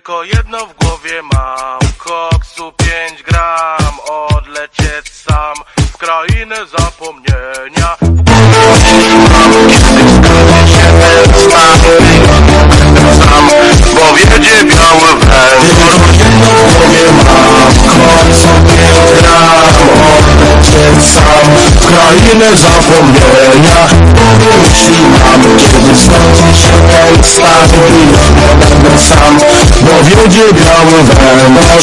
Tylko jedno w głowie mam, koksu 5 gram, odlecieć sam w krainę zapomnienia. W głowie mam, kiedy skończy się ten stan, będę sam, bo wiedzie biały węgiel. Tylko jedno w głowie mam, koksu 5 gram, odlecieć sam w krainę zapomnienia. W głowie myśli mam, kiedy skończy się ten stan, będę sam, bo wiedzie biały węgiel.